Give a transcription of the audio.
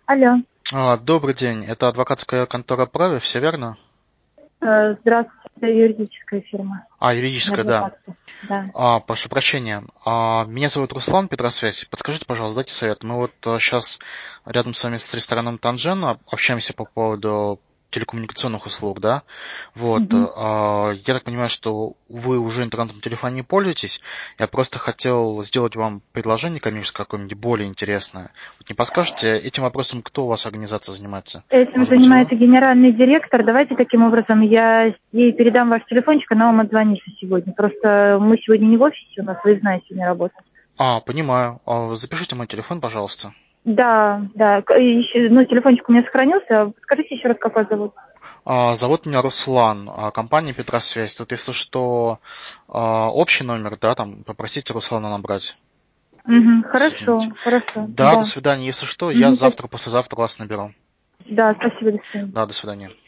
Алло. Добрый день, это адвокатская контора Праве, все верно? Здравствуйте, это юридическая фирма. Юридическая, да. Адвокатская. Да. Прошу прощения. Меня зовут Руслан, Петросвязь. Подскажите, пожалуйста, дайте совет. Мы вот сейчас рядом с вами с рестораном Танжен общаемся по поводу телекоммуникационных услуг, да? Вот. Мгм. Я так понимаю, что вы уже интернетом телефон не пользуетесь. Я просто хотел сделать вам предложение коммерческое какое-нибудь более интересное. Вот не подскажете, этим вопросом кто у вас организация занимается? Этим Может быть, вы? занимается генеральный директор. Давайте таким образом, я ей передам ваш телефончик, она вам отзвонится сегодня. Просто мы сегодня не в офисе, у нас выездная сегодня работа. Понимаю. Запишите мой телефон, пожалуйста. Да, да. Ну, телефончик у меня сохранился. Скажите еще раз, как вас зовут? Зовут меня Руслан, компания Петросвязь. Тут, если что, общий номер, да, там попросите Руслана набрать. Угу. Соединить. Хорошо, хорошо. Да, до Да. свидания. Если что, я Угу. завтра, послезавтра вас наберу. Да, спасибо, до свидания. Да, до свидания.